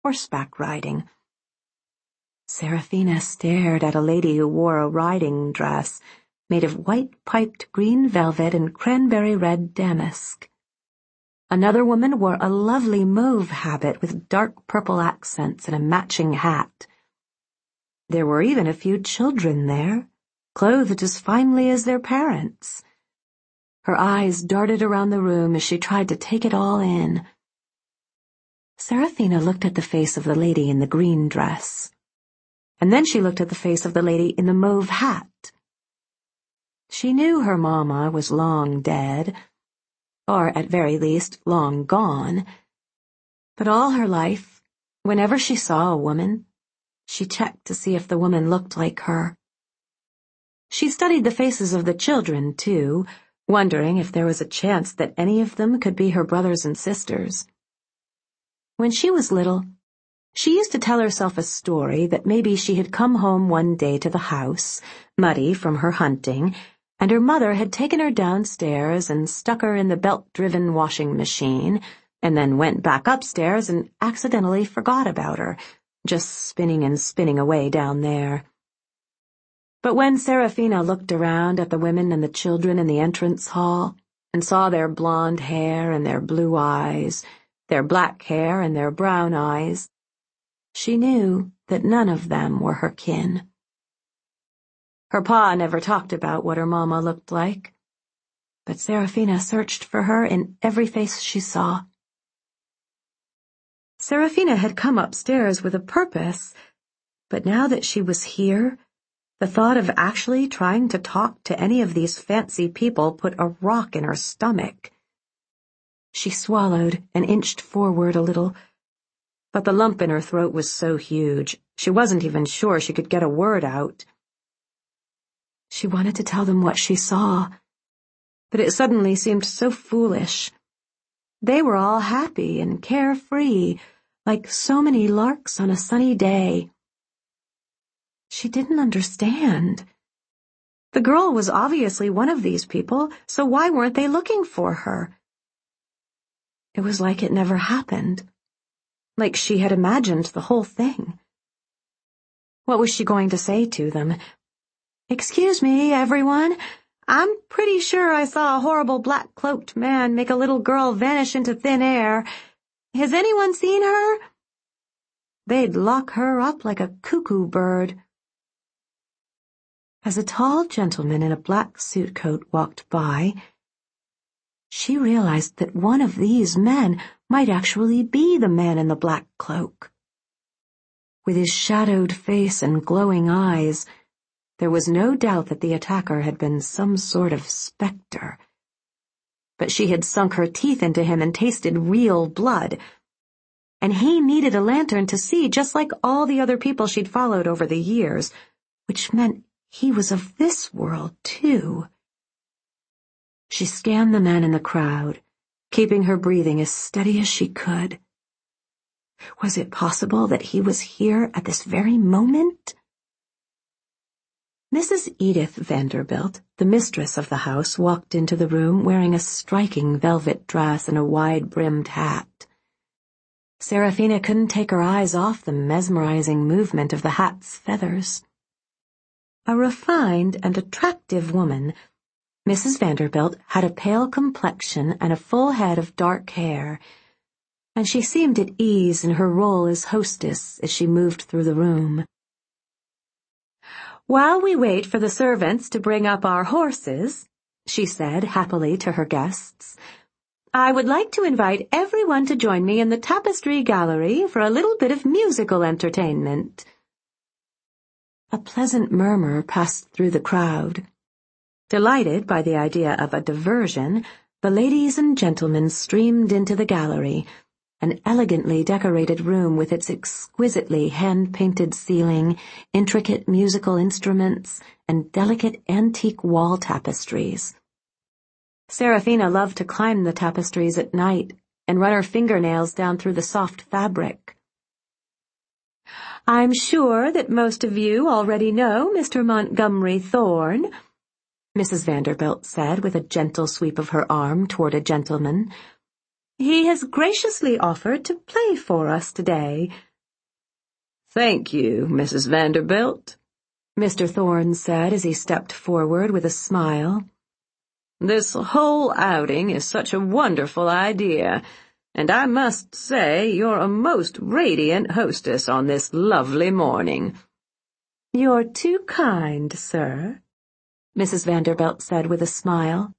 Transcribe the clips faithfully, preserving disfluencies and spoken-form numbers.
horseback riding. Seraphina stared at a lady who wore a riding dress made of white-piped green velvet and cranberry-red damask. Another woman wore a lovely mauve habit with dark purple accents and a matching hat. There were even a few children there, clothed as finely as their parents. Her eyes darted around the room as she tried to take it all in. Seraphina looked at the face of the lady in the green dress, and then she looked at the face of the lady in the mauve hat. She knew her mamma was long dead, or at very least long gone, but all her life, whenever she saw a woman, she checked to see if the woman looked like her. She studied the faces of the children, too, wondering if there was a chance that any of them could be her brothers and sisters. When she was little, she used to tell herself a story that maybe she had come home one day to the house, muddy from her hunting, and her mother had taken her downstairs and stuck her in the belt-driven washing machine, and then went back upstairs and accidentally forgot about her, just spinning and spinning away down there. But when Seraphina looked around at the women and the children in the entrance hall, and saw their blonde hair and their blue eyes, their black hair and their brown eyes, she knew that none of them were her kin. Her pa never talked about what her mama looked like, but Seraphina searched for her in every face she saw. Seraphina had come upstairs with a purpose, but now that she was here, the thought of actually trying to talk to any of these fancy people put a rock in her stomach. She swallowed and inched forward a little, but the lump in her throat was so huge, she wasn't even sure she could get a word out. She wanted to tell them what she saw, but it suddenly seemed so foolish. They were all happy and carefree, like so many larks on a sunny day. She didn't understand. The girl was obviously one of these people, so why weren't they looking for her? It was like it never happened, like she had imagined the whole thing. What was she going to say to them? "Excuse me, everyone. I'm pretty sure I saw a horrible black-cloaked man make a little girl vanish into thin air. Has anyone seen her?" They'd lock her up like a cuckoo bird. As a tall gentleman in a black suit coat walked by, she realized that one of these men might actually be the man in the black cloak. With his shadowed face and glowing eyes, there was no doubt that the attacker had been some sort of specter. But she had sunk her teeth into him and tasted real blood, and he needed a lantern to see just like all the other people she'd followed over the years, which meant he was of this world, too. She scanned the man in the crowd, keeping her breathing as steady as she could. Was it possible that he was here at this very moment? Missus Edith Vanderbilt, the mistress of the house, walked into the room wearing a striking velvet dress and a wide-brimmed hat. Seraphina couldn't take her eyes off the mesmerizing movement of the hat's feathers. A refined and attractive woman, Missus Vanderbilt had a pale complexion and a full head of dark hair, and she seemed at ease in her role as hostess as she moved through the room. "While we wait for the servants to bring up our horses," she said happily to her guests, "I would like to invite everyone to join me in the tapestry gallery for a little bit of musical entertainment." A pleasant murmur passed through the crowd. Delighted by the idea of a diversion, the ladies and gentlemen streamed into the gallery, an elegantly decorated room with its exquisitely hand-painted ceiling, intricate musical instruments, and delicate antique wall tapestries. Seraphina loved to climb the tapestries at night and run her fingernails down through the soft fabric. "I'm sure that most of you already know Mister Montgomery Thorne," Missus Vanderbilt said with a gentle sweep of her arm toward a gentleman. "He has graciously offered to play for us today, "Thank you, Missus Vanderbilt," Mister Thorne said as he stepped forward with a smile. "This whole outing is such a wonderful idea, and I must say you're a most radiant hostess on this lovely morning." "You're too kind, sir," Missus Vanderbilt said with a smile.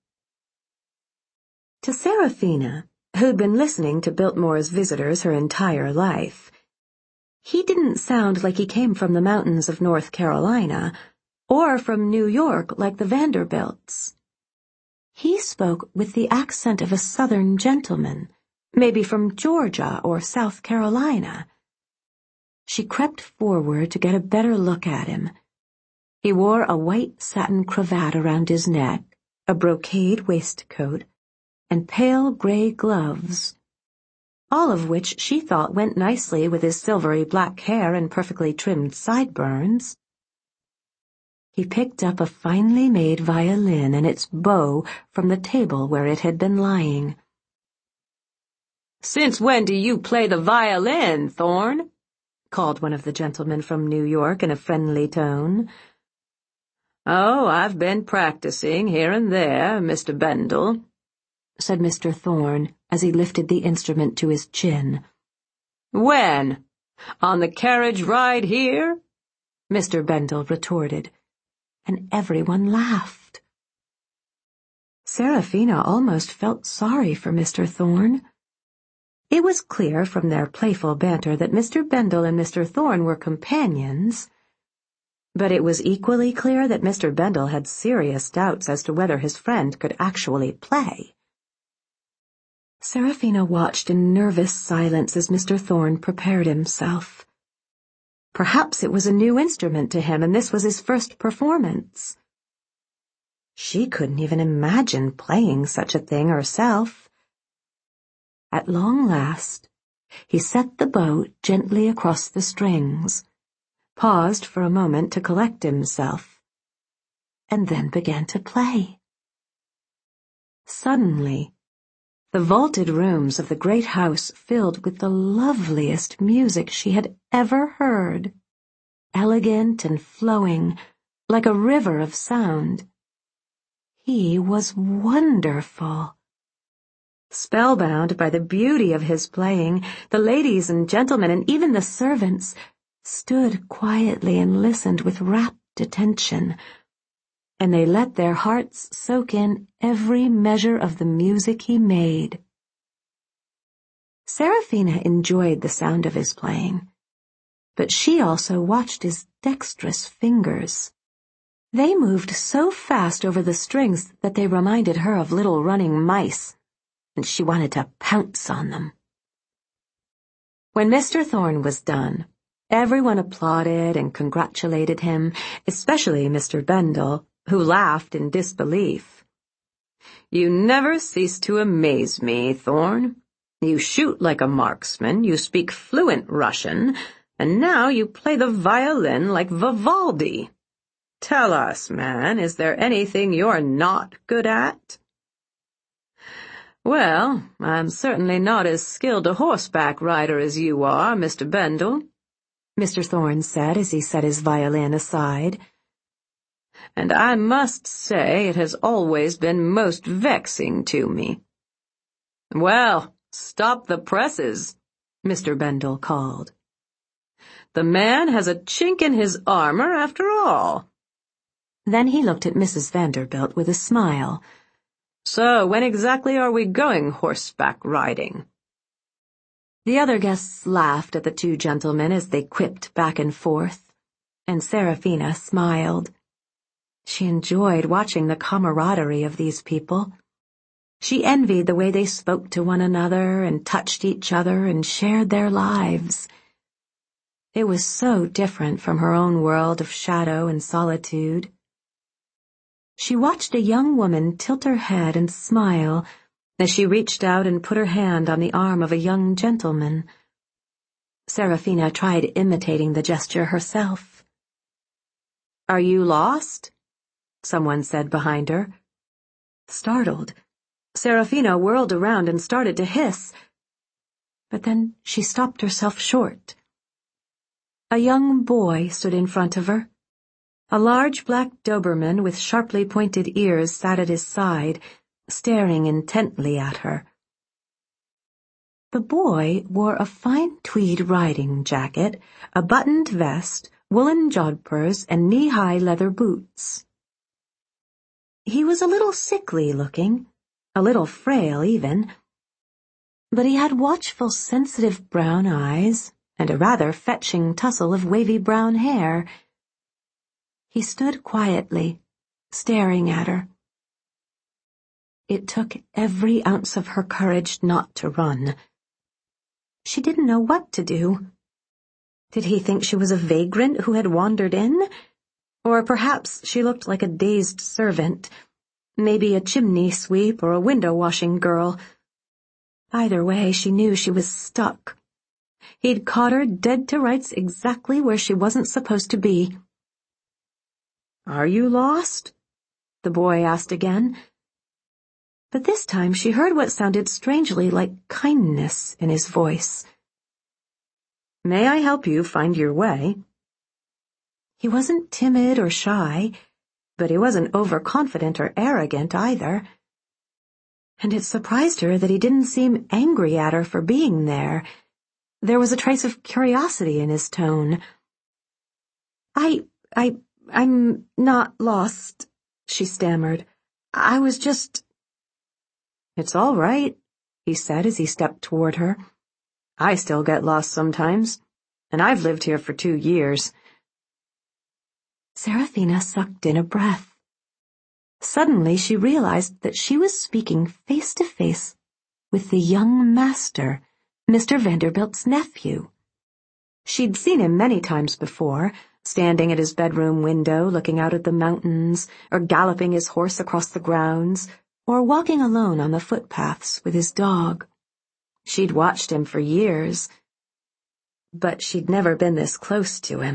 To Seraphina, who'd been listening to Biltmore's visitors her entire life, he didn't sound like he came from the mountains of North Carolina, or from New York like the Vanderbilts. He spoke with the accent of a Southern gentleman, maybe from Georgia or South Carolina. She crept forward to get a better look at him. He wore a white satin cravat around his neck, a brocade waistcoat, and pale gray gloves, all of which she thought went nicely with his silvery black hair and perfectly trimmed sideburns. He picked up a finely made violin and its bow from the table where it had been lying. "Since when do you play the violin, Thorne?" called one of the gentlemen from New York in a friendly tone. "Oh, I've been practicing here and there, Mister Bendel," said Mister Thorne as he lifted the instrument to his chin. "When? On the carriage ride here?" Mister Bendel retorted, and everyone laughed. Seraphina almost felt sorry for Mister Thorne. It was clear from their playful banter that Mister Bendel and Mister Thorne were companions, but it was equally clear that Mister Bendel had serious doubts as to whether his friend could actually play. Seraphina watched in nervous silence as Mister Thorne prepared himself. Perhaps it was a new instrument to him, and this was his first performance. She couldn't even imagine playing such a thing herself. At long last, he set the bow gently across the strings, paused for a moment to collect himself, and then began to play. Suddenly, the vaulted rooms of the great house filled with the loveliest music she had ever heard, elegant and flowing, like a river of sound. He was wonderful. Spellbound by the beauty of his playing, the ladies and gentlemen and even the servants stood quietly and listened with rapt attention, and they let their hearts soak in every measure of the music he made. Seraphina enjoyed the sound of his playing, but she also watched his dexterous fingers. They moved so fast over the strings that they reminded her of little running mice, and she wanted to pounce on them. When Mister Thorne was done, everyone applauded and congratulated him, especially Mister Bendel, who laughed in disbelief. "You never cease to amaze me, Thorne. You shoot like a marksman, you speak fluent Russian, and now you play the violin like Vivaldi. Tell us, man, is there anything you're not good at?" "Well, I'm certainly not as skilled a horseback rider as you are, Mister Bendel," Mister Thorne said as he set his violin aside. "And I must say it has always been most vexing to me." "Well, stop the presses," Mister Bendel called. "The man has a chink in his armor after all." Then he looked at Missus Vanderbilt with a smile. "So when exactly are we going horseback riding?" The other guests laughed at the two gentlemen as they quipped back and forth, and Seraphina smiled. She enjoyed watching the camaraderie of these people. She envied the way they spoke to one another and touched each other and shared their lives. It was so different from her own world of shadow and solitude. She watched a young woman tilt her head and smile as she reached out and put her hand on the arm of a young gentleman. Seraphina tried imitating the gesture herself. "Are you lost?" someone said behind her. Startled, Seraphina whirled around and started to hiss, but then she stopped herself short. A young boy stood in front of her. A large black Doberman with sharply pointed ears sat at his side, staring intently at her. The boy wore a fine tweed riding jacket, a buttoned vest, woolen jodhpurs, and knee-high leather boots. He was a little sickly-looking, a little frail even, but he had watchful, sensitive brown eyes and a rather fetching tussle of wavy brown hair. He stood quietly, staring at her. It took every ounce of her courage not to run. She didn't know what to do. Did he think she was a vagrant who had wandered in? Or perhaps she looked like a dazed servant, maybe a chimney sweep or a window-washing girl. Either way, she knew she was stuck. He'd caught her dead to rights exactly where she wasn't supposed to be. "Are you lost?" the boy asked again. But this time she heard what sounded strangely like kindness in his voice. "May I help you find your way?" He wasn't timid or shy, but he wasn't overconfident or arrogant either. And it surprised her that he didn't seem angry at her for being there. There was a trace of curiosity in his tone. I, I, I'm not lost," she stammered. "I was just—" "It's all right," he said as he stepped toward her. "I still get lost sometimes, and I've lived here for two years. Seraphina sucked in a breath. Suddenly she realized that she was speaking face to face with the young master, Mister Vanderbilt's nephew. She'd seen him many times before, standing at his bedroom window looking out at the mountains, or galloping his horse across the grounds, or walking alone on the footpaths with his dog. She'd watched him for years, but she'd never been this close to him.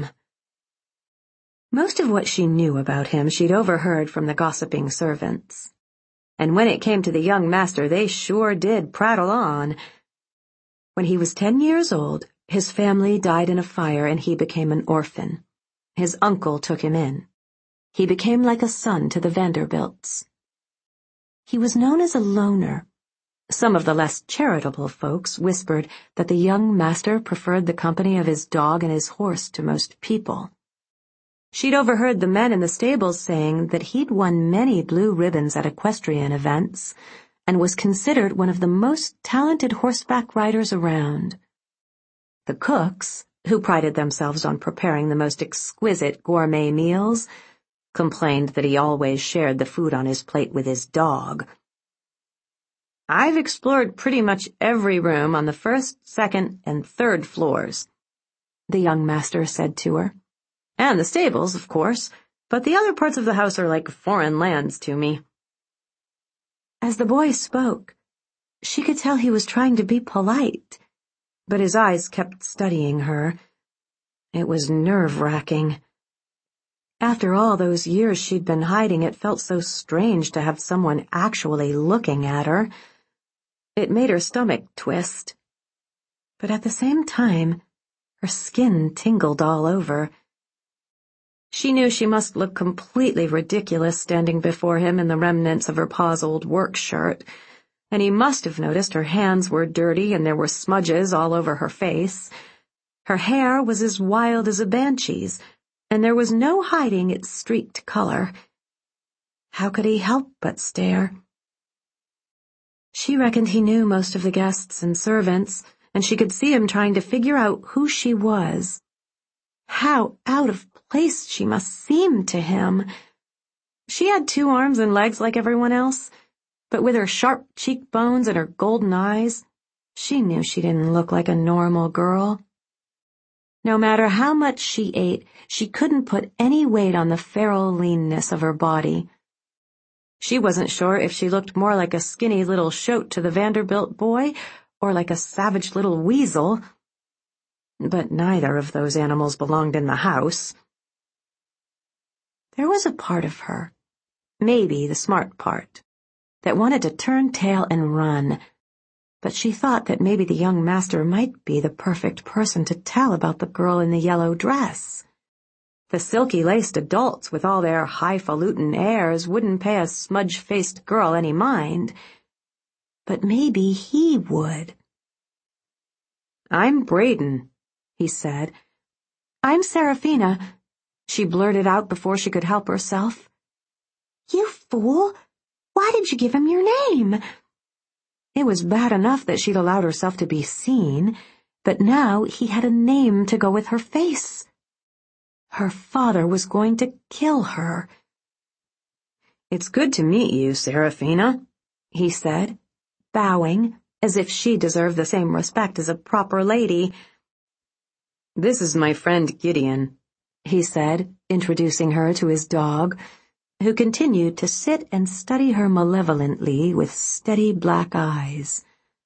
Most of what she knew about him she'd overheard from the gossiping servants. And when it came to the young master, they sure did prattle on. When he was ten years old, his family died in a fire and he became an orphan. His uncle took him in. He became like a son to the Vanderbilts. He was known as a loner. Some of the less charitable folks whispered that the young master preferred the company of his dog and his horse to most people. She'd overheard the men in the stables saying that he'd won many blue ribbons at equestrian events and was considered one of the most talented horseback riders around. The cooks, who prided themselves on preparing the most exquisite gourmet meals, complained that he always shared the food on his plate with his dog. "I've explored pretty much every room on the first, second, and third floors," the young master said to her. "And the stables, of course, but the other parts of the house are like foreign lands to me." As the boy spoke, she could tell he was trying to be polite, but his eyes kept studying her. It was nerve-wracking. After all those years she'd been hiding, it felt so strange to have someone actually looking at her. It made her stomach twist. But at the same time, her skin tingled all over. She knew she must look completely ridiculous standing before him in the remnants of her pa's old work shirt, and he must have noticed her hands were dirty and there were smudges all over her face. Her hair was as wild as a banshee's, and there was no hiding its streaked color. How could he help but stare? She reckoned he knew most of the guests and servants, and she could see him trying to figure out who she was. How out of place she must seem to him. She had two arms and legs like everyone else, but with her sharp cheekbones and her golden eyes, she knew she didn't look like a normal girl. No matter how much she ate, she couldn't put any weight on the feral leanness of her body. She wasn't sure if she looked more like a skinny little shoat to the Vanderbilt boy or like a savage little weasel. But neither of those animals belonged in the house. There was a part of her, maybe the smart part, that wanted to turn tail and run, but she thought that maybe the young master might be the perfect person to tell about the girl in the yellow dress. The silky-laced adults with all their highfalutin airs wouldn't pay a smudge-faced girl any mind, but maybe he would. "I'm Braden," he said. "I'm Seraphina," she blurted out before she could help herself. "You fool! Why did you give him your name?" It was bad enough that she'd allowed herself to be seen, but now he had a name to go with her face. Her father was going to kill her. "It's good to meet you, Seraphina," he said, bowing, as if she deserved the same respect as a proper lady. "This is my friend Gideon," he said, introducing her to his dog, who continued to sit and study her malevolently with steady black eyes.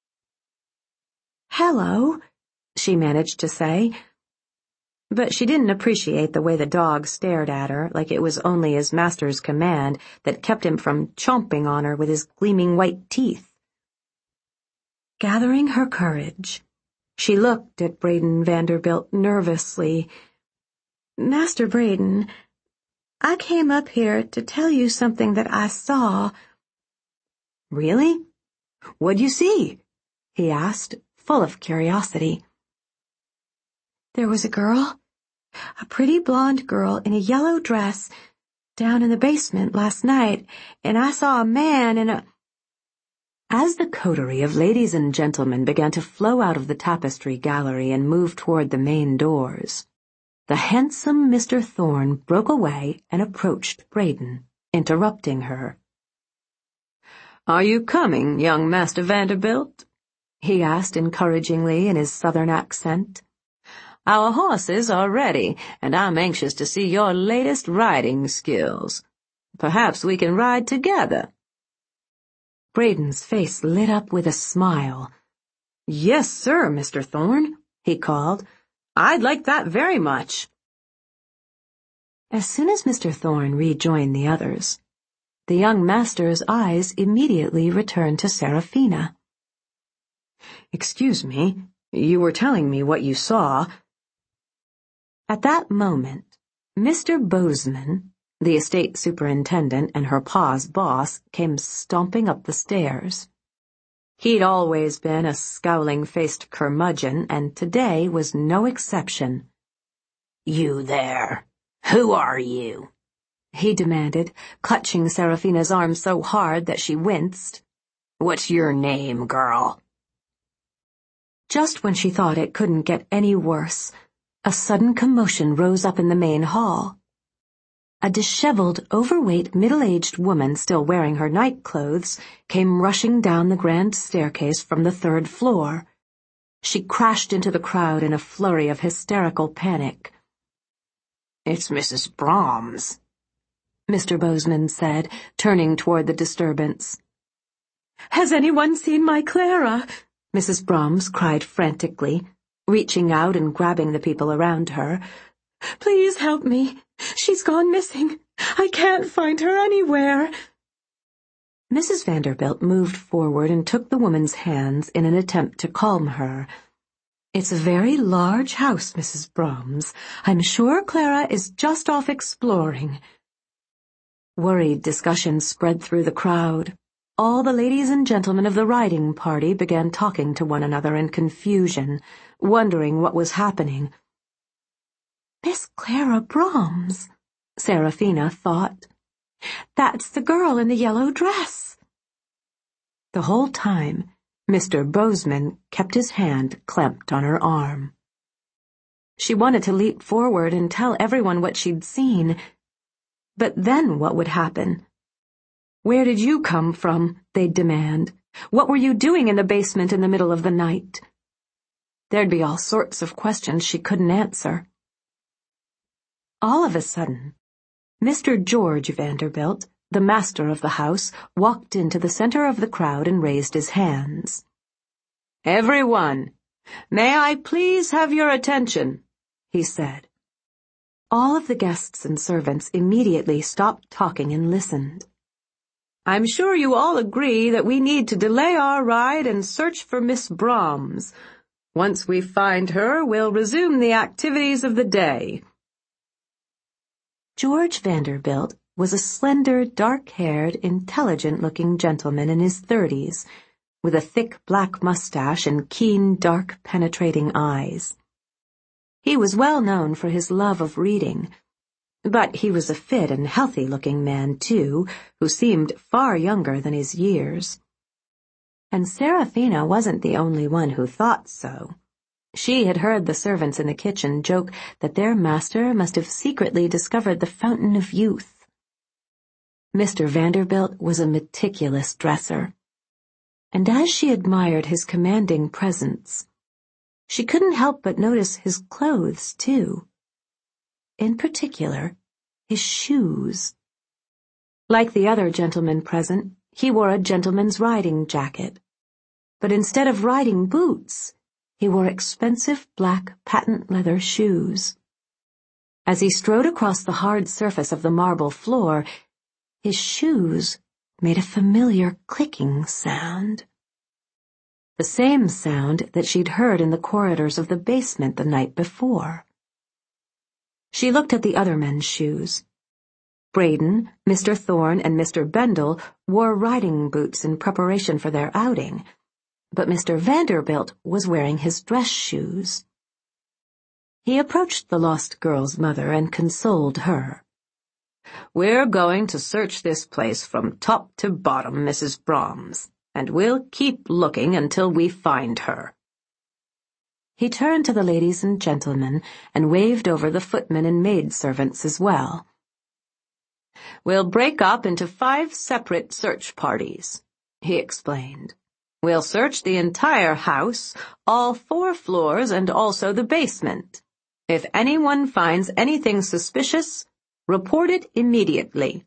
"Hello," she managed to say, but she didn't appreciate the way the dog stared at her like it was only his master's command that kept him from chomping on her with his gleaming white teeth. Gathering her courage, she looked at Braden Vanderbilt nervously. "Master Braden, I came up here to tell you something that I saw." "Really? What'd you see?" he asked, full of curiosity. "There was a girl, a pretty blonde girl in a yellow dress, down in the basement last night, and I saw a man in a—" As the coterie of ladies and gentlemen began to flow out of the tapestry gallery and move toward the main doors, the handsome Mister Thorne broke away and approached Braden, interrupting her. "Are you coming, young Master Vanderbilt?" he asked encouragingly in his southern accent. "Our horses are ready, and I'm anxious to see your latest riding skills. Perhaps we can ride together." Braden's face lit up with a smile. "Yes, sir, Mister Thorne," he called. "I'd like that very much." As soon as Mister Thorne rejoined the others, the young master's eyes immediately returned to Seraphina. "Excuse me, you were telling me what you saw." At that moment, Mister Bozeman, the estate superintendent and her pa's boss, came stomping up the stairs. He'd always been a scowling-faced curmudgeon, and today was no exception. "You there? Who are you?" he demanded, clutching Seraphina's arm so hard that she winced. "What's your name, girl?" Just when she thought it couldn't get any worse, a sudden commotion rose up in the main hall. A disheveled, overweight, middle-aged woman still wearing her nightclothes came rushing down the grand staircase from the third floor. She crashed into the crowd in a flurry of hysterical panic. "It's Missus Brahms," Mister Bozeman said, turning toward the disturbance. "Has anyone seen my Clara?" Missus Brahms cried frantically, reaching out and grabbing the people around her. "Please help me. She's gone missing. I can't find her anywhere." Missus Vanderbilt moved forward and took the woman's hands in an attempt to calm her. "It's a very large house, Missus Brahms. I'm sure Clara is just off exploring." Worried discussion spread through the crowd. All the ladies and gentlemen of the riding party began talking to one another in confusion, wondering what was happening. "Miss Clara Brahms," Seraphina thought. "That's the girl in the yellow dress." The whole time, Mister Bozeman kept his hand clamped on her arm. She wanted to leap forward and tell everyone what she'd seen. But then what would happen? "Where did you come from?" they'd demand. "What were you doing in the basement in the middle of the night?" There'd be all sorts of questions she couldn't answer. All of a sudden, Mister George Vanderbilt, the master of the house, walked into the center of the crowd and raised his hands. "Everyone, may I please have your attention?" he said. All of the guests and servants immediately stopped talking and listened. I'm sure you all agree that we need to delay our ride and search for Miss Brahms. Once we find her, we'll resume the activities of the day." George Vanderbilt was a slender, dark-haired, intelligent-looking gentleman in his thirties, with a thick black mustache and keen, dark, penetrating eyes. He was well known for his love of reading, but he was a fit and healthy-looking man, too, who seemed far younger than his years. And Seraphina wasn't the only one who thought so. She had heard the servants in the kitchen joke that their master must have secretly discovered the fountain of youth. Mister Vanderbilt was a meticulous dresser, and as she admired his commanding presence, she couldn't help but notice his clothes, too. In particular, his shoes. Like the other gentlemen present, he wore a gentleman's riding jacket, but instead of riding boots, he wore expensive black patent leather shoes. As he strode across the hard surface of the marble floor, his shoes made a familiar clicking sound. The same sound that she'd heard in the corridors of the basement the night before. She looked at the other men's shoes. Braden, Mister Thorne, and Mister Bendel wore riding boots in preparation for their outing, but Mister Vanderbilt was wearing his dress shoes. He approached the lost girl's mother and consoled her. "We're going to search this place from top to bottom, Missus Brahms, and we'll keep looking until we find her." He turned to the ladies and gentlemen and waved over the footmen and maidservants as well. "We'll break up into five separate search parties," he explained. "We'll search the entire house, all four floors, and also the basement. If anyone finds anything suspicious, report it immediately."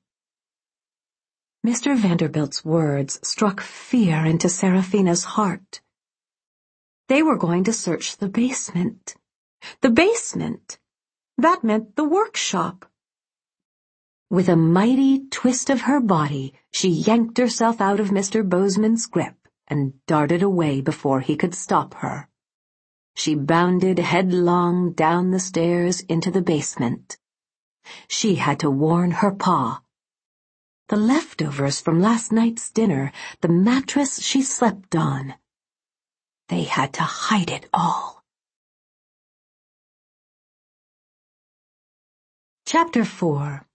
Mister Vanderbilt's words struck fear into Seraphina's heart. They were going to search the basement. The basement! That meant the workshop. With a mighty twist of her body, she yanked herself out of Mister Bozeman's grip and darted away before he could stop her. She bounded headlong down the stairs into the basement. She had to warn her pa. The leftovers from last night's dinner, the mattress she slept on. They had to hide it all. Chapter four.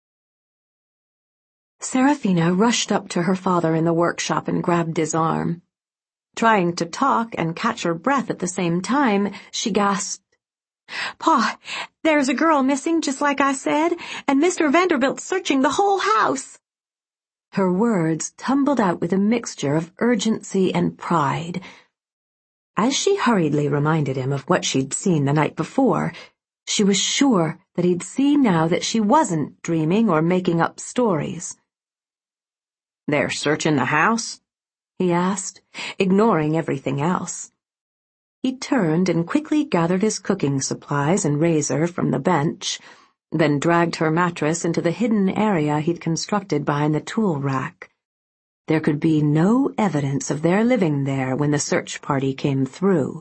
Seraphina rushed up to her father in the workshop and grabbed his arm. Trying to talk and catch her breath at the same time, she gasped, "Pa, there's a girl missing just like I said, and Mister Vanderbilt's searching the whole house." Her words tumbled out with a mixture of urgency and pride. As she hurriedly reminded him of what she'd seen the night before, she was sure that he'd see now that she wasn't dreaming or making up stories. "They're searching the house?" he asked, ignoring everything else. He turned and quickly gathered his cooking supplies and razor from the bench, then dragged her mattress into the hidden area he'd constructed behind the tool rack. There could be no evidence of their living there when the search party came through.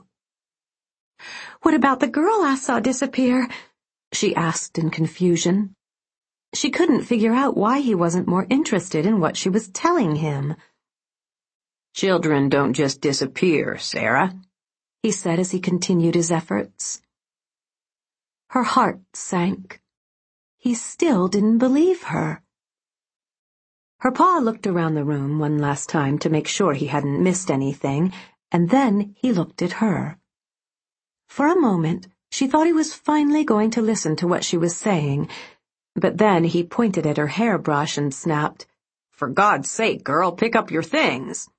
"What about the girl I saw disappear?" she asked in confusion. She couldn't figure out why he wasn't more interested in what she was telling him. "Children don't just disappear, Sarah," he said as he continued his efforts. Her heart sank. He still didn't believe her. Her pa looked around the room one last time to make sure he hadn't missed anything, and then he looked at her. For a moment, she thought he was finally going to listen to what she was saying, but then he pointed at her hairbrush and snapped, "For God's sake, girl, pick up your things."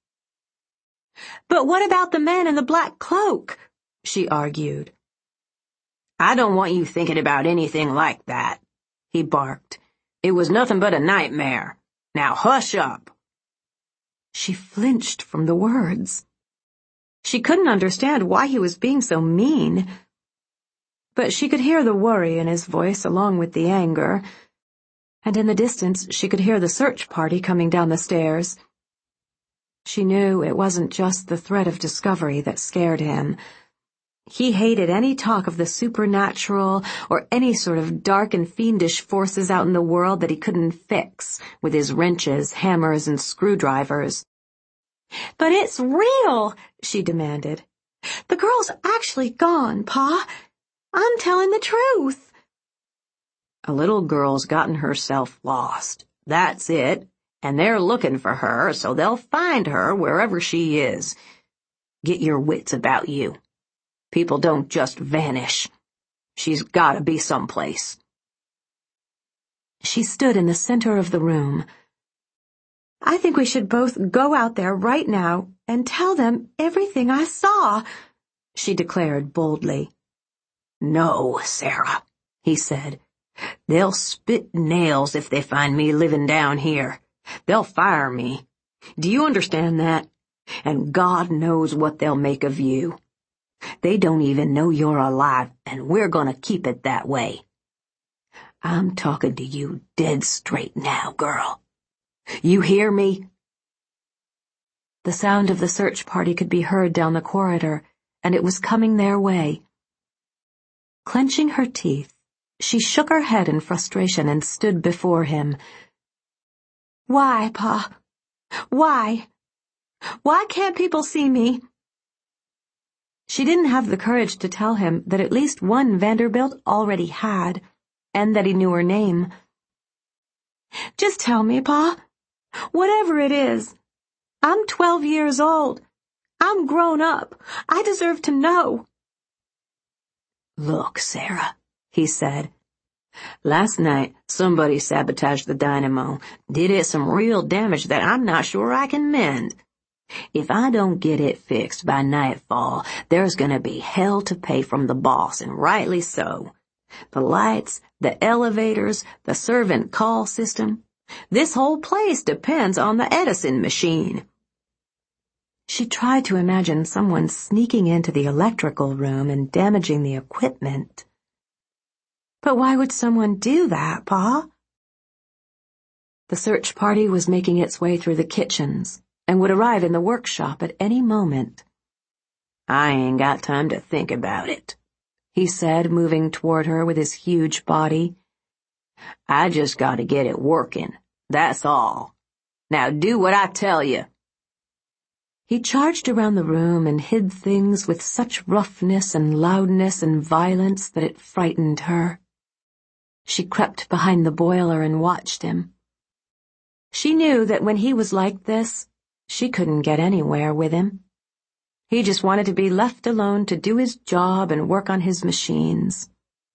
"But what about the man in the black cloak?" she argued. "I don't want you thinking about anything like that," he barked. "It was nothing but a nightmare. Now hush up." She flinched from the words. She couldn't understand why he was being so mean, but she could hear the worry in his voice along with the anger, and in the distance she could hear the search party coming down the stairs. She knew it wasn't just the threat of discovery that scared him. He hated any talk of the supernatural or any sort of dark and fiendish forces out in the world that he couldn't fix with his wrenches, hammers, and screwdrivers. "But it's real," she demanded. "The girl's actually gone, Pa. I'm telling the truth." "A little girl's gotten herself lost. That's it. And they're looking for her, so they'll find her wherever she is. Get your wits about you. People don't just vanish. She's gotta be someplace." She stood in the center of the room. "I think we should both go out there right now and tell them everything I saw," she declared boldly. "No, Sarah," he said. "They'll spit nails if they find me living down here. They'll fire me. Do you understand that? And God knows what they'll make of you. They don't even know you're alive, and we're gonna keep it that way. I'm talking to you dead straight now, girl. You hear me?" The sound of the search party could be heard down the corridor, and it was coming their way. Clenching her teeth, she shook her head in frustration and stood before him. "Why, Pa? Why? Why can't people see me?" She didn't have the courage to tell him that at least one Vanderbilt already had, and that he knew her name. "Just tell me, Pa. Whatever it is. I'm twelve years old. I'm grown up. I deserve to know." "Look, Sarah," he said. "Last night, somebody sabotaged the dynamo, did it some real damage that I'm not sure I can mend. If I don't get it fixed by nightfall, there's gonna be hell to pay from the boss, and rightly so. The lights, the elevators, the servant call system. This whole place depends on the Edison machine." She tried to imagine someone sneaking into the electrical room and damaging the equipment. But why would someone do that, Pa? The search party was making its way through the kitchens and would arrive in the workshop at any moment. "I ain't got time to think about it," he said, moving toward her with his huge body. "I just gotta get it working, that's all. Now do what I tell you." He charged around the room and hid things with such roughness and loudness and violence that it frightened her. She crept behind the boiler and watched him. She knew that when he was like this, she couldn't get anywhere with him. He just wanted to be left alone to do his job and work on his machines.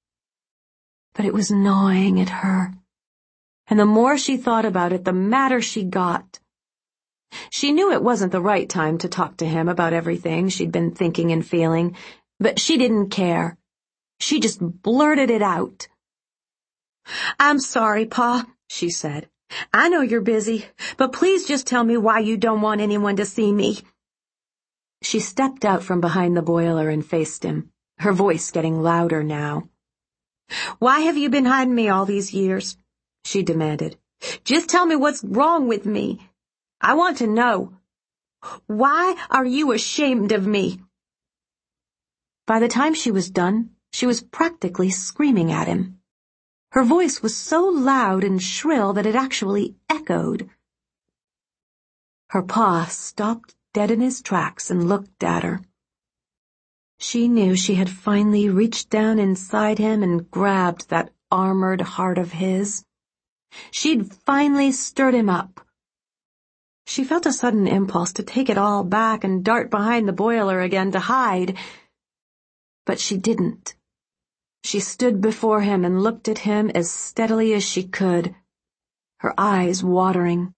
But it was gnawing at her, and the more she thought about it, the madder she got. She knew it wasn't the right time to talk to him about everything she'd been thinking and feeling, but she didn't care. She just blurted it out. "I'm sorry, Pa," she said. "I know you're busy, but please just tell me why you don't want anyone to see me." She stepped out from behind the boiler and faced him, her voice getting louder now. "Why have you been hiding me all these years?" she demanded. "Just tell me what's wrong with me. I want to know. Why are you ashamed of me?" By the time she was done, she was practically screaming at him. Her voice was so loud and shrill that it actually echoed. Her Pa stopped dead in his tracks and looked at her. She knew she had finally reached down inside him and grabbed that armored heart of his. She'd finally stirred him up. She felt a sudden impulse to take it all back and dart behind the boiler again to hide. But she didn't. She stood before him and looked at him as steadily as she could, her eyes watering.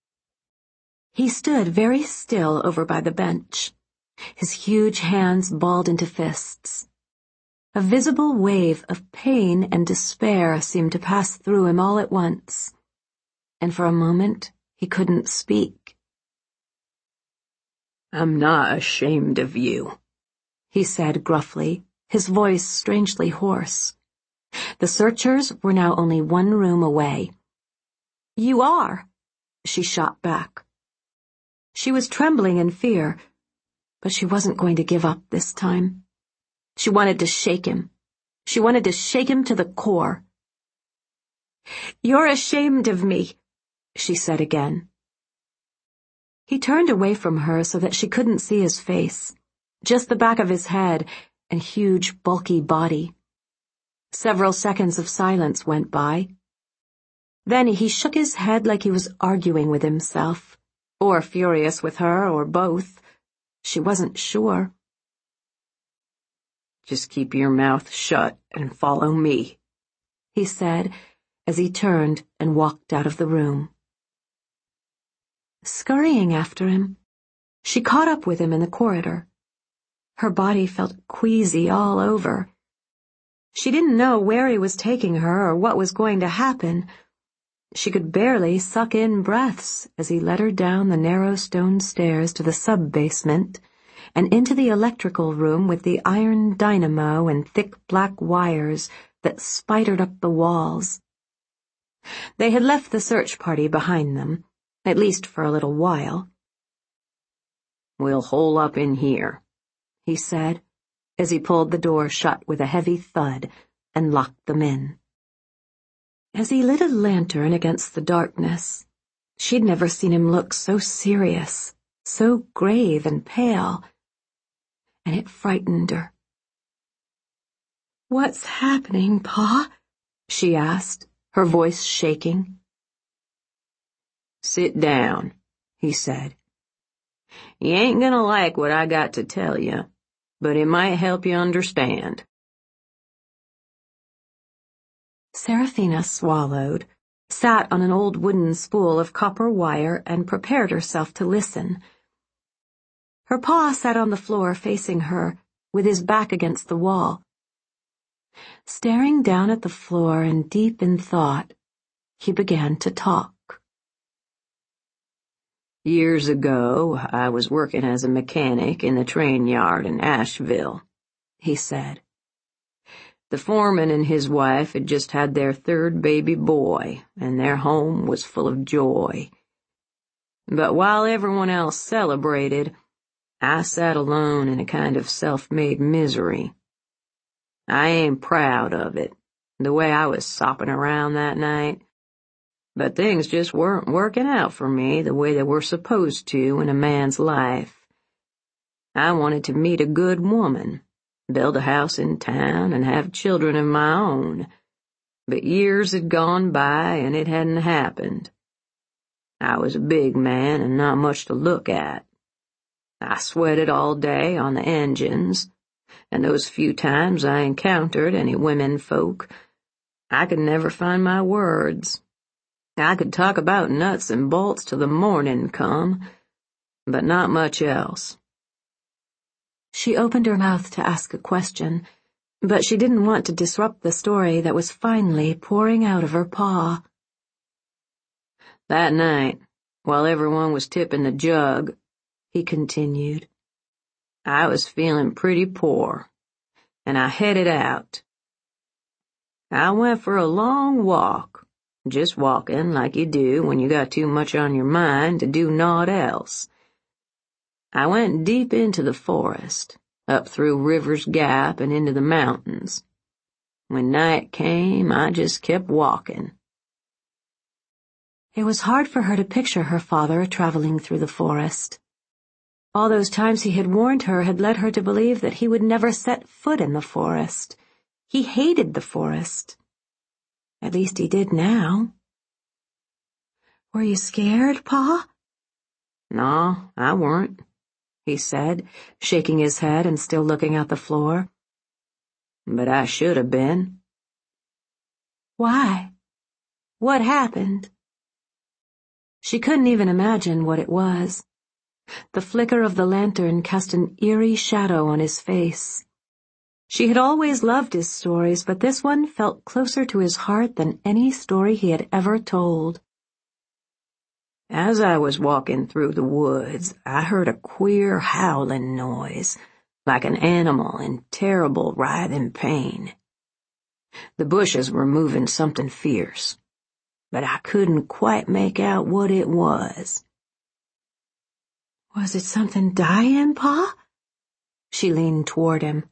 He stood very still over by the bench, his huge hands balled into fists. A visible wave of pain and despair seemed to pass through him all at once, and for a moment he couldn't speak. "I'm not ashamed of you," he said gruffly, his voice strangely hoarse. The searchers were now only one room away, You are, she shot back. She was trembling in fear, but she wasn't going to give up this time. She wanted to shake him. She wanted to shake him to the core. You're ashamed of me, she said again. He turned away from her so that she couldn't see his face, just the back of his head and huge, bulky body. Several seconds of silence went by. Then he shook his head like he was arguing with himself, or furious with her, or both. She wasn't sure. Just keep your mouth shut and follow me, he said as he turned and walked out of the room. Scurrying after him, she caught up with him in the corridor. Her body felt queasy all over. She didn't know where he was taking her or what was going to happen. She could barely suck in breaths as he led her down the narrow stone stairs to the sub-basement and into the electrical room with the iron dynamo and thick black wires that spidered up the walls. They had left the search party behind them, at least for a little while. We'll hole up in here, he said, as he pulled the door shut with a heavy thud and locked them in. As he lit a lantern against the darkness, she'd never seen him look so serious, so grave and pale, and it frightened her. "What's happening, Pa?" she asked, her voice shaking. Sit down, he said. You ain't gonna like what I got to tell you, but it might help you understand. Serafina swallowed, sat on an old wooden spool of copper wire, and prepared herself to listen. Her pa sat on the floor facing her, with his back against the wall. Staring down at the floor and deep in thought, he began to talk. Years ago, I was working as a mechanic in the train yard in Asheville, he said. The foreman and his wife had just had their third baby boy, and their home was full of joy. But while everyone else celebrated, I sat alone in a kind of self-made misery. I ain't proud of it, the way I was sopping around that night, but things just weren't working out for me the way they were supposed to in a man's life. I wanted to meet a good woman, build a house in town, and have children of my own, but years had gone by and it hadn't happened. I was a big man and not much to look at. I sweated all day on the engines, and those few times I encountered any women folk, I could never find my words. I could talk about nuts and bolts till the morning come, but not much else. She opened her mouth to ask a question, but she didn't want to disrupt the story that was finally pouring out of her pa. That night, while everyone was tipping the jug, he continued, I was feeling pretty poor, and I headed out. I went for a long walk, just walking like you do when you got too much on your mind to do naught else. I went deep into the forest, up through River's Gap and into the mountains. When night came, I just kept walking. It was hard for her to picture her father traveling through the forest. All those times he had warned her had led her to believe that he would never set foot in the forest. He hated the forest. At least he did now. "Were you scared, Pa?" No, I weren't, he said, shaking his head and still looking at the floor. But I should have been. Why? What happened? She couldn't even imagine what it was. The flicker of the lantern cast an eerie shadow on his face. She had always loved his stories, but this one felt closer to his heart than any story he had ever told. As I was walking through the woods, I heard a queer howling noise, like an animal in terrible writhing pain. The bushes were moving something fierce. but I couldn't quite make out what it was. Was it something dying, Pa? She leaned toward him.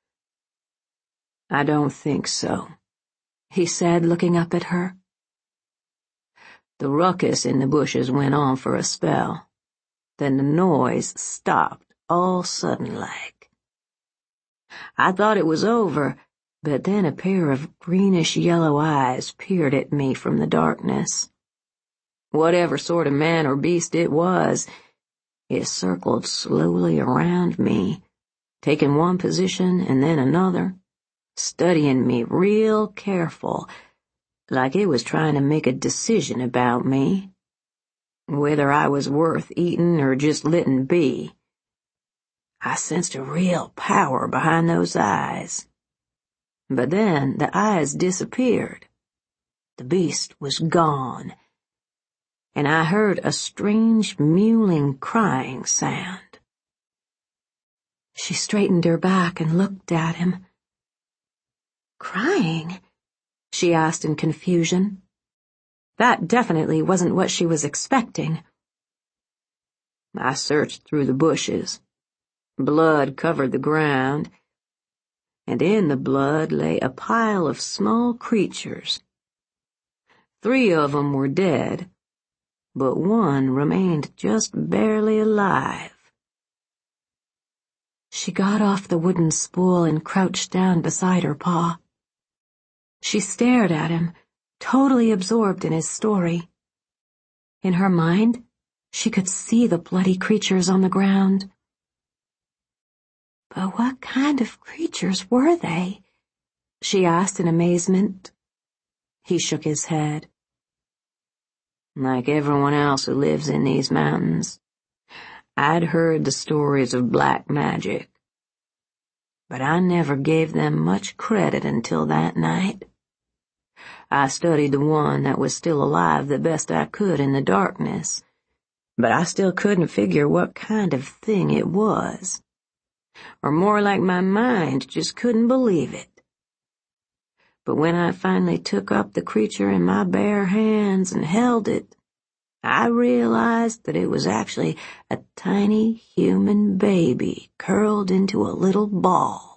I don't think so, he said, looking up at her. The ruckus in the bushes went on for a spell. Then the noise stopped all sudden-like. I thought it was over, but then a pair of greenish-yellow eyes peered at me from the darkness. Whatever sort of man or beast it was, it circled slowly around me, taking one position and then another, studying me real careful, like it was trying to make a decision about me, whether I was worth eating or just letting be. I sensed a real power behind those eyes. But then the eyes disappeared. The beast was gone, and I heard a strange mewling crying sound. She straightened her back and looked at him. Crying? She asked in confusion. That definitely wasn't what she was expecting. I searched through the bushes. Blood covered the ground, and in the blood lay a pile of small creatures. Three of them were dead, but one remained just barely alive. She got off the wooden spool and crouched down beside her Pa. She stared at him, totally absorbed in his story. In her mind, she could see the bloody creatures on the ground. But what kind of creatures were they? She asked in amazement. He shook his head. Like everyone else who lives in these mountains, I'd heard the stories of black magic, but I never gave them much credit until that night. I studied the one that was still alive the best I could in the darkness, but I still couldn't figure what kind of thing it was. Or more like my mind just couldn't believe it. But when I finally took up the creature in my bare hands and held it, I realized that it was actually a tiny human baby curled into a little ball.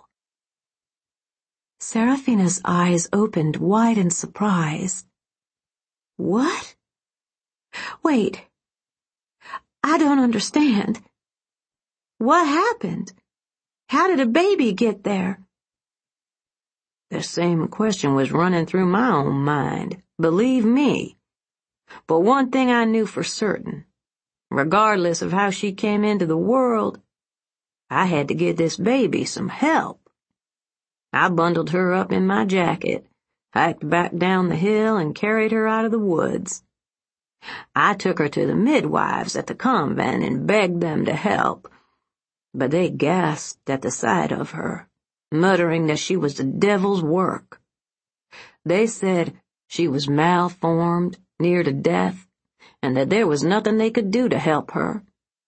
Serafina's eyes opened wide in surprise. What? Wait. I don't understand. What happened? How did a baby get there? The same question was running through my own mind, believe me. But one thing I knew for certain, regardless of how she came into the world, I had to give this baby some help. I bundled her up in my jacket, hiked back down the hill, and carried her out of the woods. I took her to the midwives at the convent and begged them to help, but they gasped at the sight of her, muttering that she was the devil's work. They said she was malformed, near to death, and that there was nothing they could do to help her.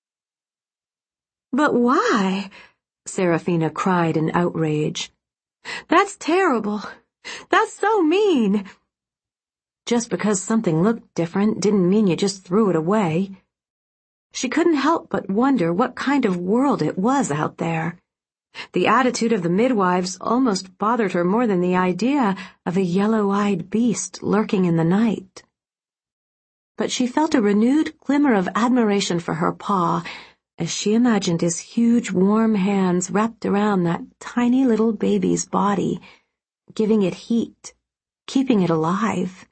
But why? Serafina cried in outrage. That's terrible. That's so mean. Just because something looked different didn't mean you just threw it away. She couldn't help but wonder what kind of world it was out there. The attitude of the midwives almost bothered her more than the idea of a yellow-eyed beast lurking in the night. But she felt a renewed glimmer of admiration for her Pa as she imagined his huge warm hands wrapped around that tiny little baby's body, giving it heat, keeping it alive.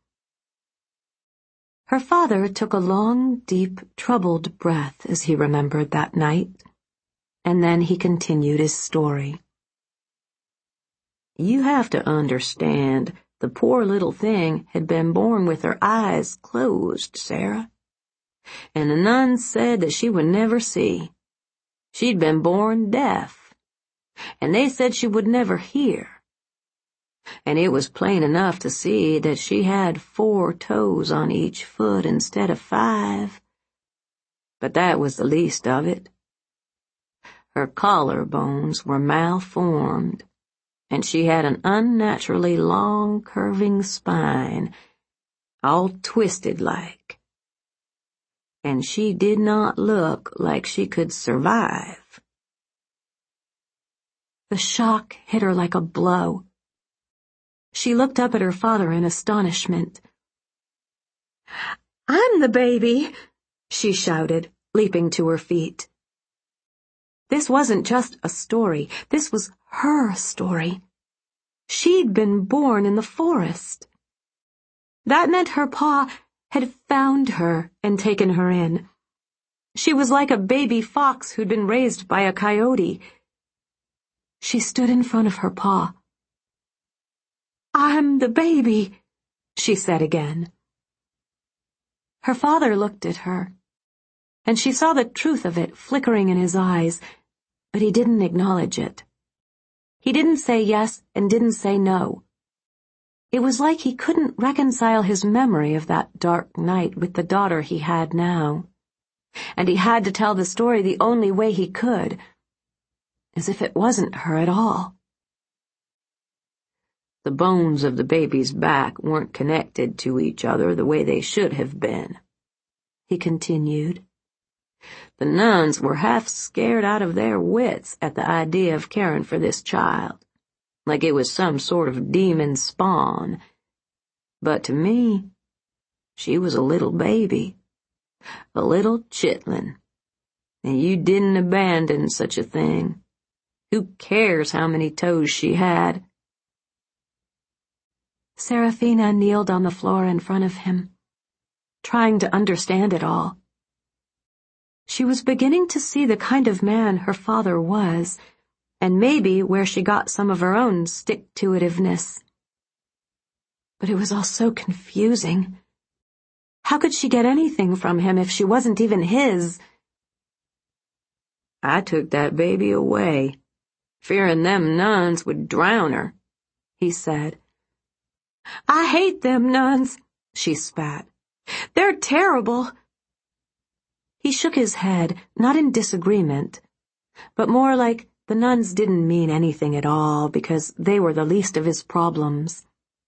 Her father took a long, deep, troubled breath as he remembered that night, and then he continued his story. You have to understand, the poor little thing had been born with her eyes closed, Sarah. And the nuns said that she would never see. She'd been born deaf, and they said she would never hear. And it was plain enough to see that she had four toes on each foot instead of five. But that was the least of it. Her collarbones were malformed, and she had an unnaturally long, curving spine, all twisted like. And she did not look like she could survive. The shock hit her like a blow. She looked up at her father in astonishment. "I'm the baby," she shouted, leaping to her feet. This wasn't just a story. This was her story. She'd been born in the forest. That meant her pa had found her and taken her in. She was like a baby fox who'd been raised by a coyote. She stood in front of her pa. "I'm the baby," she said again. Her father looked at her, and she saw the truth of it flickering in his eyes, but he didn't acknowledge it. He didn't say yes and didn't say no. It was like he couldn't reconcile his memory of that dark night with the daughter he had now. And he had to tell the story the only way he could, as if it wasn't her at all. The bones of the baby's back weren't connected to each other the way they should have been, he continued. The nuns were half scared out of their wits at the idea of caring for this child, like it was some sort of demon spawn. But to me, she was a little baby, a little chitlin, and you didn't abandon such a thing. Who cares how many toes she had? Serafina kneeled on the floor in front of him, trying to understand it all. She was beginning to see the kind of man her father was, and maybe where she got some of her own stick-to-itiveness. But it was all so confusing. How could she get anything from him if she wasn't even his? "I took that baby away, fearing them nuns would drown her," he said. "I hate them nuns," she spat. "They're terrible." He shook his head, not in disagreement, but more like the nuns didn't mean anything at all because they were the least of his problems.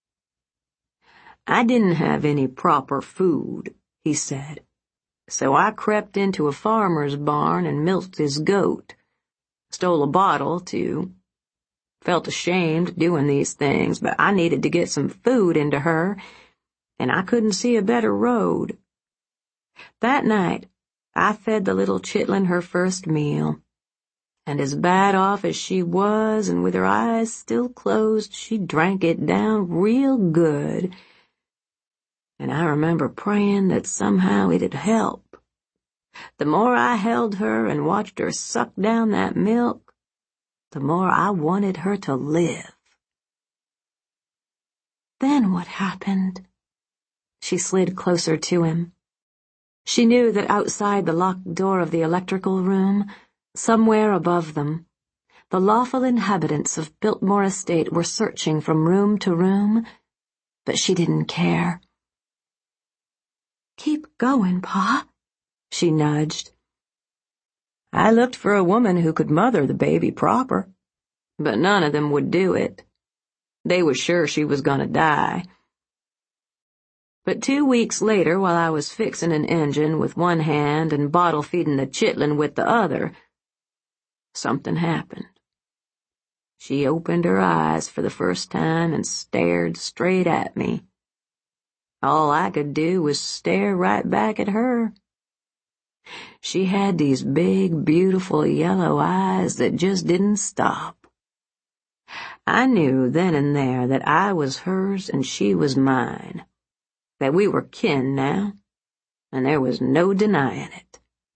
"I didn't have any proper food," he said, "so I crept into a farmer's barn and milked his goat. Stole a bottle, too. Felt ashamed doing these things, but I needed to get some food into her, and I couldn't see a better road. That night, I fed the little chitlin her first meal, and as bad off as she was and with her eyes still closed, she drank it down real good. And I remember praying that somehow it'd help. The more I held her and watched her suck down that milk, the more I wanted her to live." "Then what happened?" She slid closer to him. She knew that outside the locked door of the electrical room, somewhere above them, the lawful inhabitants of Biltmore Estate were searching from room to room, but she didn't care. "Keep going, Pa," she nudged. "I looked for a woman who could mother the baby proper, but none of them would do it. They was sure she was gonna die. But two weeks later, while I was fixing an engine with one hand and bottle-feeding the chitlin with the other, something happened. She opened her eyes for the first time and stared straight at me. All I could do was stare right back at her. She had these big, beautiful yellow eyes that just didn't stop. I knew then and there that I was hers and she was mine, that we were kin now, and there was no denying it."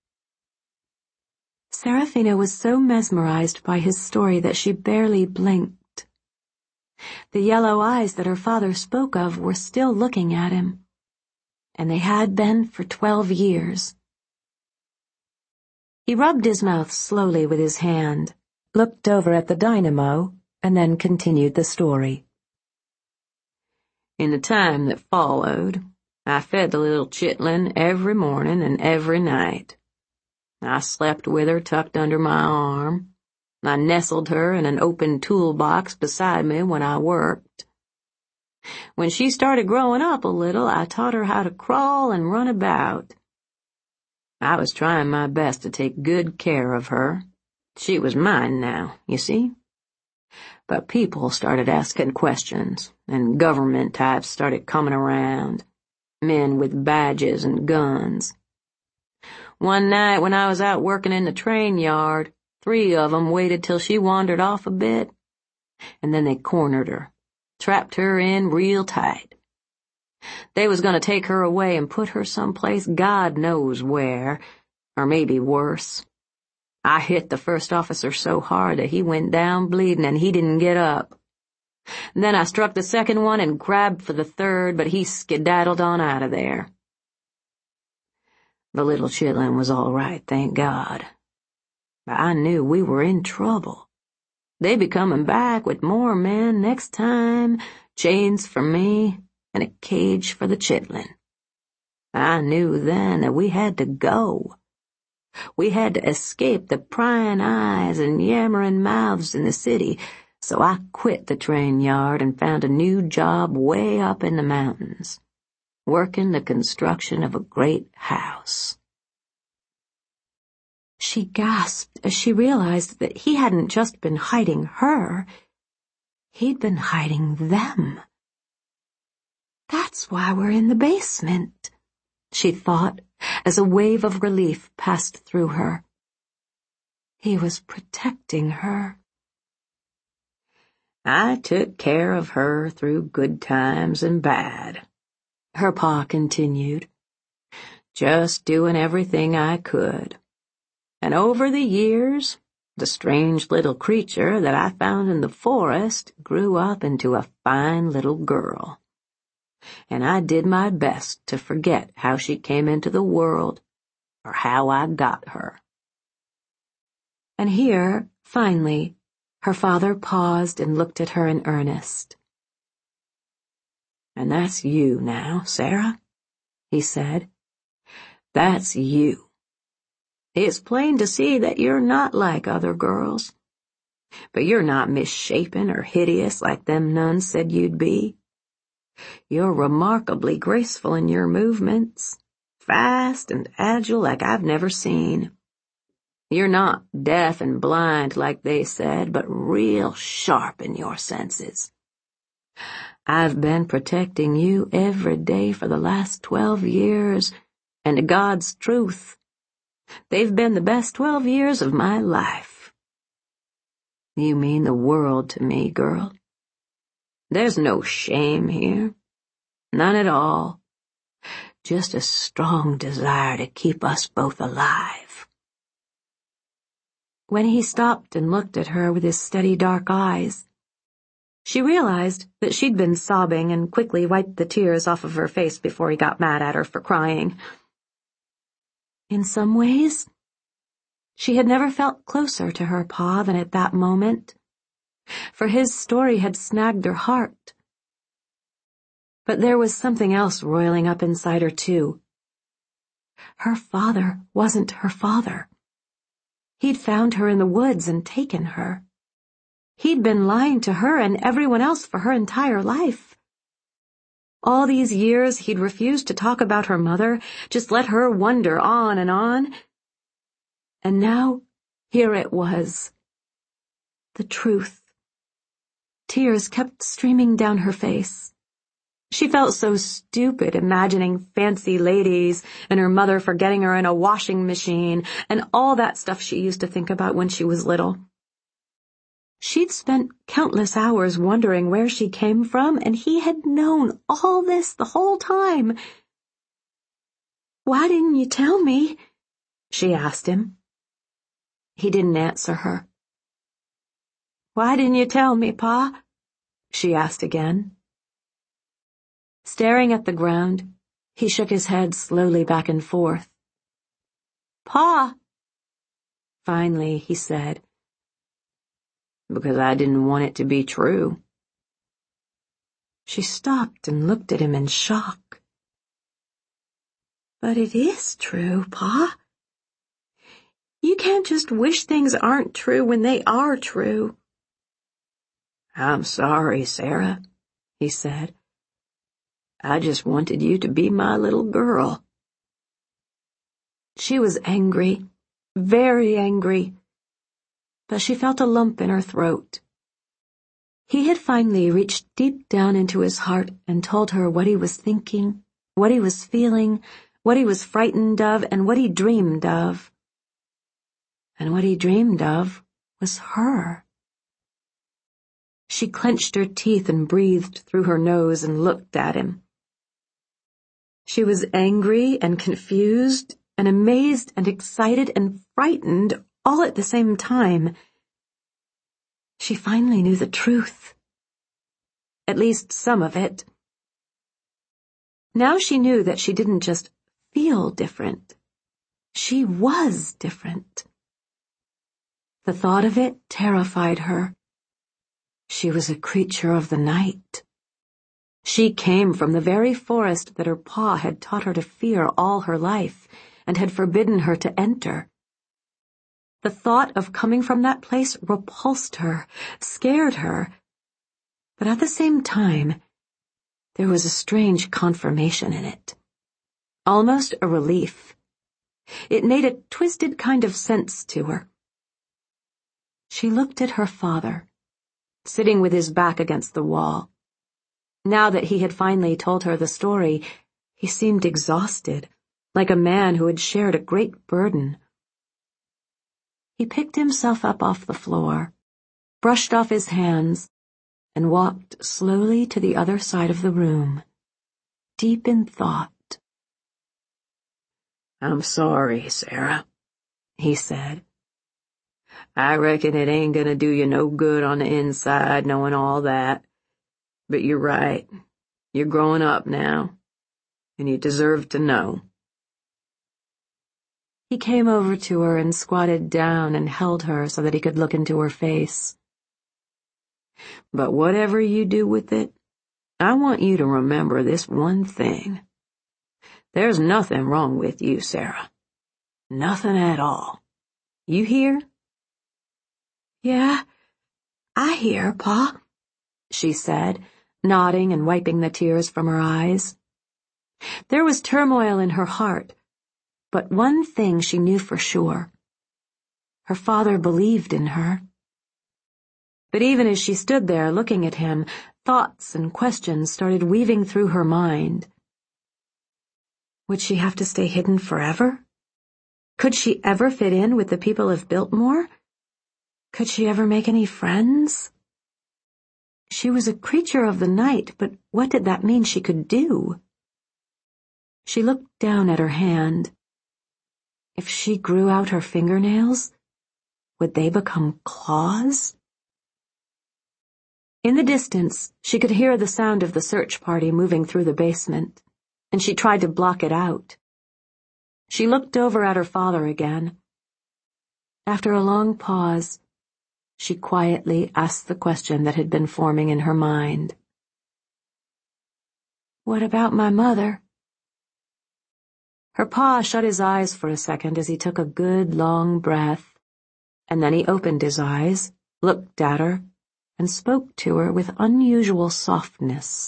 Serafina was so mesmerized by his story that she barely blinked. The yellow eyes that her father spoke of were still looking at him, and they had been for twelve years. He rubbed his mouth slowly with his hand, looked over at the dynamo, and then continued the story. In the time that followed, I fed the little chitlin every morning and every night. I slept with her tucked under my arm. I nestled her in an open toolbox beside me when I worked. When she started growing up a little, I taught her how to crawl and run about. I was trying my best to take good care of her. She was mine now, you see? But people started asking questions, and government types started coming around. Men with badges and guns. One night when I was out working in the train yard, three of 'em waited till she wandered off a bit, and then they cornered her, trapped her in real tight. They was gonna take her away and put her someplace God knows where, or maybe worse. I hit the first officer so hard that he went down bleeding and he didn't get up. Then I struck the second one and grabbed for the third, but he skedaddled on out of there. The little chitlin was all right, thank God. But I knew we were in trouble. They'd be coming back with more men next time, chains for me, and a cage for the chitlin. I knew then that we had to go. We had to escape the prying eyes and yammering mouths in the city, so I quit the train yard and found a new job way up in the mountains, working the construction of a great house. She gasped as she realized that he hadn't just been hiding her, he'd been hiding them. That's why we're in the basement, she thought, as a wave of relief passed through her. He was protecting her. I took care of her through good times and bad, her pa continued, just doing everything I could. And over the years, the strange little creature that I found in the forest grew up into a fine little girl. And I did my best to forget how she came into the world or how I got her. And here, finally, her father paused and looked at her in earnest. And that's you now, Sarah, he said. That's you. It's plain to see that you're not like other girls. But you're not misshapen or hideous like them nuns said you'd be. You're remarkably graceful in your movements, fast and agile like I've never seen. You're not deaf and blind like they said, but real sharp in your senses. I've been protecting you every day for the last twelve years, and to God's truth, they've been the best twelve years of my life. You mean the world to me, girl. There's no shame here. None at all. Just a strong desire to keep us both alive. When he stopped and looked at her with his steady dark eyes, she realized that she'd been sobbing and quickly wiped the tears off of her face before he got mad at her for crying. In some ways, she had never felt closer to her pa than at that moment, for his story had snagged her heart. But there was something else roiling up inside her, too. Her father wasn't her father. He'd found her in the woods and taken her. He'd been lying to her and everyone else for her entire life. All these years he'd refused to talk about her mother, just let her wonder on and on. And now, here it was. The truth. Tears kept streaming down her face. She felt so stupid imagining fancy ladies and her mother forgetting her in a washing machine and all that stuff she used to think about when she was little. She'd spent countless hours wondering where she came from, and he had known all this the whole time. "Why didn't you tell me?" she asked him. He didn't answer her. "Why didn't you tell me, Pa?" she asked again. Staring at the ground, he shook his head slowly back and forth. "Pa," finally he said, "because I didn't want it to be true." She stopped and looked at him in shock. "But it is true, Pa. You can't just wish things aren't true when they are true." "I'm sorry, Sarah," he said. I just wanted you to be my little girl." She was angry, very angry, but she felt a lump in her throat. He had finally reached deep down into his heart and told her what he was thinking, what he was feeling, what he was frightened of, and what he dreamed of. And what he dreamed of was her. She clenched her teeth and breathed through her nose and looked at him. She was angry and confused and amazed and excited and frightened all at the same time. She finally knew the truth. At least some of it. Now she knew that she didn't just feel different. She was different. The thought of it terrified her. She was a creature of the night. She came from the very forest that her pa had taught her to fear all her life and had forbidden her to enter. The thought of coming from that place repulsed her, scared her, but at the same time, there was a strange confirmation in it. Almost a relief. It made a twisted kind of sense to her. She looked at her father, sitting with his back against the wall. Now that he had finally told her the story, he seemed exhausted, like a man who had shared a great burden. He picked himself up off the floor, brushed off his hands, and walked slowly to the other side of the room, deep in thought. "I'm sorry, Sarah," he said. "I reckon it ain't gonna do you no good on the inside knowing all that. But you're right. You're growing up now, and you deserve to know." He came over to her and squatted down and held her so that he could look into her face. "But whatever you do with it, I want you to remember this one thing. There's nothing wrong with you, Sarah. Nothing at all. You hear?" "Yeah, I hear, Pa," she said, nodding and wiping the tears from her eyes. There was turmoil in her heart, but one thing she knew for sure. Her father believed in her. But even as she stood there looking at him, thoughts and questions started weaving through her mind. Would she have to stay hidden forever? Could she ever fit in with the people of Biltmore? Could she ever make any friends? She was a creature of the night, but what did that mean she could do? She looked down at her hand. If she grew out her fingernails, would they become claws? In the distance, she could hear the sound of the search party moving through the basement, and she tried to block it out. She looked over at her father again. After a long pause, she quietly asked the question that had been forming in her mind. "What about my mother?" Her pa shut his eyes for a second as he took a good long breath, and then he opened his eyes, looked at her, and spoke to her with unusual softness.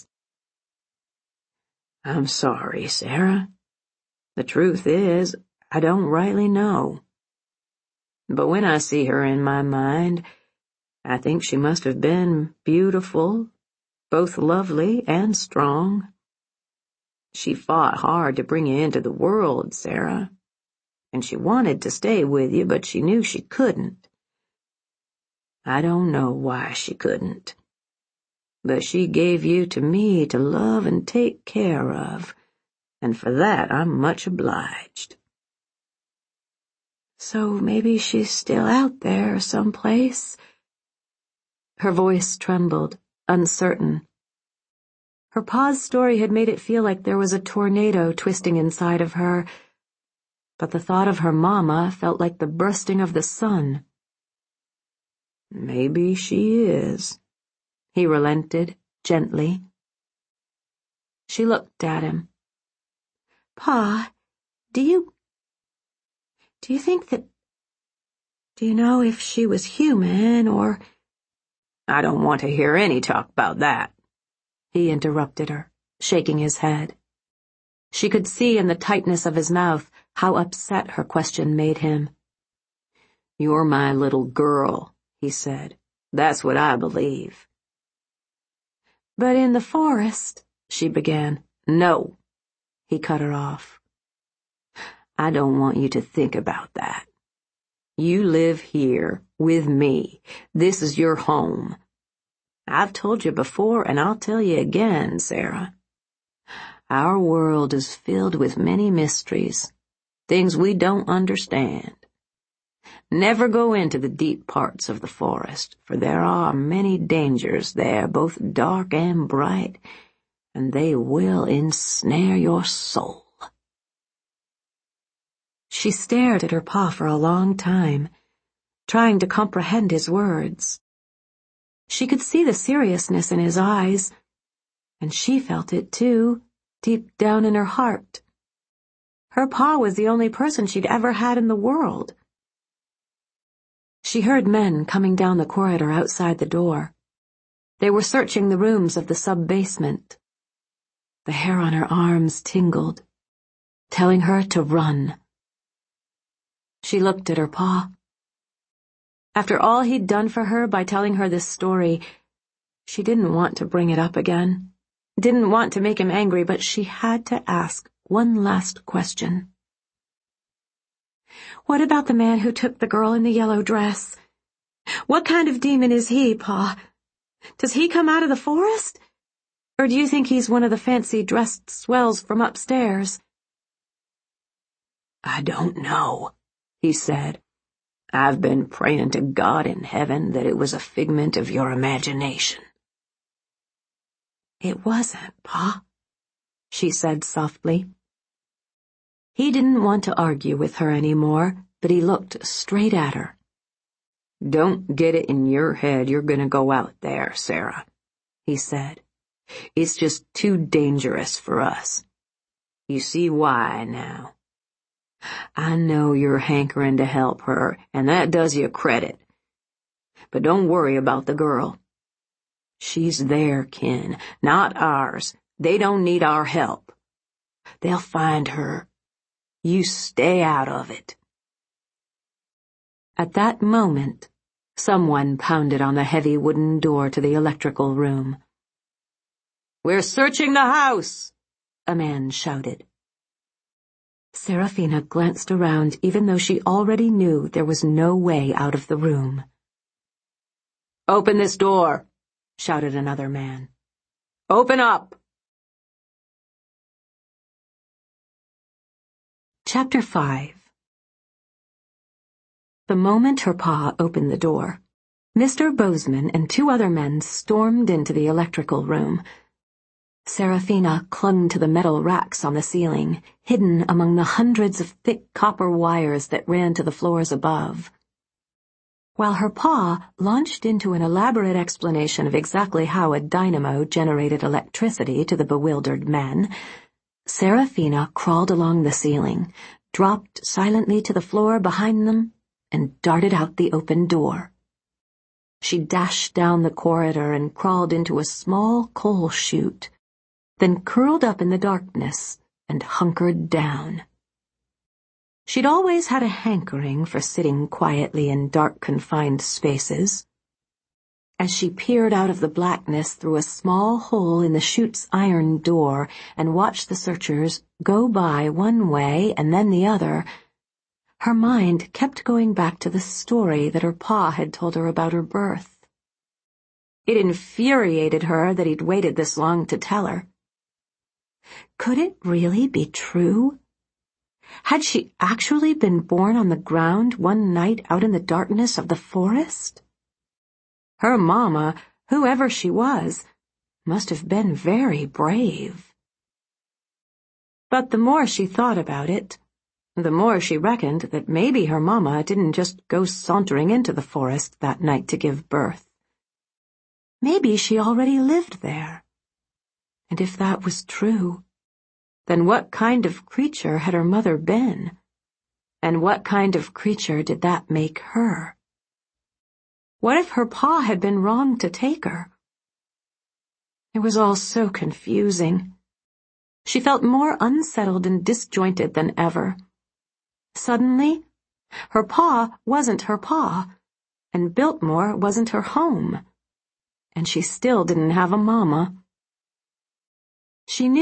"I'm sorry, Sarah. The truth is, I don't rightly know. But when I see her in my mind, I think she must have been beautiful, both lovely and strong. She fought hard to bring you into the world, Sarah, and she wanted to stay with you, but she knew she couldn't. I don't know why she couldn't. But she gave you to me to love and take care of, and for that I'm much obliged." "So maybe she's still out there someplace?" Her voice trembled, uncertain. Her pa's story had made it feel like there was a tornado twisting inside of her, but the thought of her mama felt like the bursting of the sun. "Maybe she is," he relented, gently. She looked at him. "Pa, do you... do you think that... do you know if she was human or..." "I don't want to hear any talk about that," he interrupted her. shaking his head. She could see in the tightness of his mouth how upset her question made him. "You're my little girl," he said. "That's what I believe." "But in the forest," she began. "No," he cut her off. "I don't want you to think about that. You live here with me. This is your home. I've told you before, and I'll tell you again, Sarah. Our world is filled with many mysteries, things we don't understand. Never go into the deep parts of the forest, for there are many dangers there, both dark and bright, and they will ensnare your soul." She stared at her pa for a long time, trying to comprehend his words. She could see the seriousness in his eyes, and she felt it too, deep down in her heart. Her pa was the only person she'd ever had in the world. She heard men coming down the corridor outside the door. They were searching the rooms of the sub-basement. The hair on her arms tingled, telling her to run. She looked at her pa. After all he'd done for her by telling her this story, she didn't want to bring it up again, didn't want to make him angry, but she had to ask one last question. "What about the man who took the girl in the yellow dress? What kind of demon is he, Pa? Does he come out of the forest? Or do you think he's one of the fancy-dressed swells from upstairs?" "I don't know," he said. "I've been praying to God in heaven that it was a figment of your imagination." "It wasn't, Pa," she said softly. He didn't want to argue with her anymore, but he looked straight at her. "Don't get it in your head you're going to go out there, Sarah," he said. "It's just too dangerous for us. You see why now. I know you're hankering to help her, and that does you credit. But don't worry about the girl. She's their kin, not ours. They don't need our help. They'll find her. You stay out of it." At that moment, someone pounded on the heavy wooden door to the electrical room. "We're searching the house," a man shouted. Serafina glanced around even though she already knew there was no way out of the room. "Open this door," shouted another man. "Open up." Chapter five. The moment her pa opened the door, Mister Bozeman and two other men stormed into the electrical room. Serafina clung to the metal racks on the ceiling, hidden among the hundreds of thick copper wires that ran to the floors above. While her pa launched into an elaborate explanation of exactly how a dynamo generated electricity to the bewildered men, Serafina crawled along the ceiling, dropped silently to the floor behind them, and darted out the open door. She dashed down the corridor and crawled into a small coal chute, then curled up in the darkness and hunkered down. She'd always had a hankering for sitting quietly in dark, confined spaces. As she peered out of the blackness through a small hole in the chute's iron door and watched the searchers go by one way and then the other, her mind kept going back to the story that her pa had told her about her birth. It infuriated her that he'd waited this long to tell her. Could it really be true? Had she actually been born on the ground one night out in the darkness of the forest? Her mama, whoever she was, must have been very brave. But the more she thought about it, the more she reckoned that maybe her mama didn't just go sauntering into the forest that night to give birth. Maybe she already lived there. And if that was true, then what kind of creature had her mother been? And what kind of creature did that make her? What if her pa had been wrong to take her? It was all so confusing. She felt more unsettled and disjointed than ever. Suddenly, her pa wasn't her pa, and Biltmore wasn't her home, and she still didn't have a mama. She knew